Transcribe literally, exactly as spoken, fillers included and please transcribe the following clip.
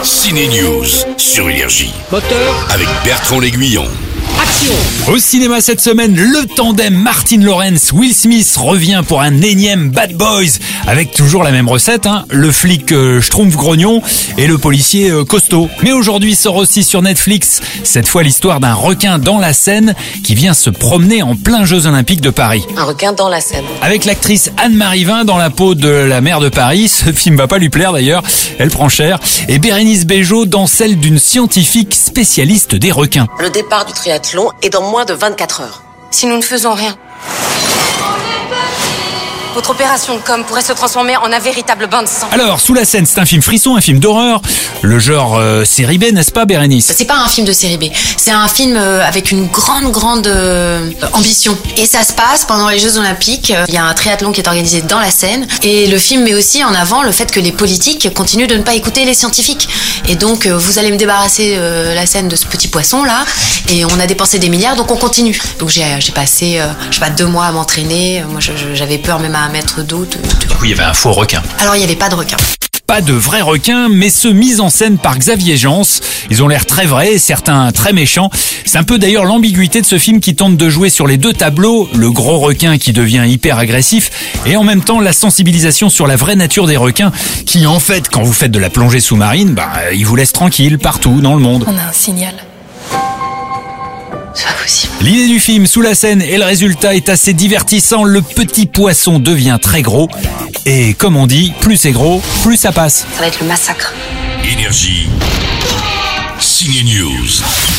Ciné News sur Énergie. Moteur, Avec Bertrand L'Aiguillon. action! Au cinéma cette semaine, le tandem Martin Lawrence-Will Smith revient pour un énième Bad Boys, avec toujours la même recette, hein, le flic euh, schtroumpf grognon et le policier euh, costaud. Mais aujourd'hui sort aussi sur Netflix, cette fois l'histoire d'un requin dans la Seine qui vient se promener en plein Jeux Olympiques de Paris. Un requin dans la Seine. Avec l'actrice Anne-Marie Vin dans la peau de la maire de Paris, ce film va pas lui plaire d'ailleurs, elle prend cher, et Bérénice Bejo dans celle d'une scientifique spécialiste des requins. Le départ du triathlon est dans moins de vingt-quatre heures. Si nous ne faisons rien, votre opération de com pourrait se transformer en un véritable bain de sang. Alors, Sous la Seine, c'est un film frisson, un film d'horreur, le genre euh, série B, n'est-ce pas Bérénice? C'est pas un film de série B, c'est un film euh, avec une grande, grande euh, ambition. Et ça se passe pendant les Jeux Olympiques. Il y a un triathlon qui est organisé dans la Seine. Et le film met aussi en avant le fait que les politiques continuent de ne pas écouter les scientifiques. Et donc, euh, vous allez me débarrasser euh, la Seine de ce petit poisson-là. Et on a dépensé des milliards, donc on continue. Donc j'ai, j'ai passé, euh, je sais pas, deux mois à m'entraîner. Moi, je, je, j'avais peur même à un mètre d'eau. De, de... Du coup, il y avait un faux requin. Alors, il n'y avait pas de requin. Pas de vrais requins, mais ceux mis en scène par Xavier Jans. Ils ont l'air très vrais, certains très méchants. C'est un peu d'ailleurs l'ambiguïté de ce film qui tente de jouer sur les deux tableaux, le gros requin qui devient hyper agressif, et en même temps la sensibilisation sur la vraie nature des requins, qui en fait, quand vous faites de la plongée sous-marine, bah, ils vous laissent tranquille partout dans le monde. On a un signal. C'est pas possible. L'idée du film Sous la Seine et le résultat est assez divertissant. Le petit poisson devient très gros. Et comme on dit, plus c'est gros, plus ça passe. Ça va être le massacre. Énergie. Ciné News.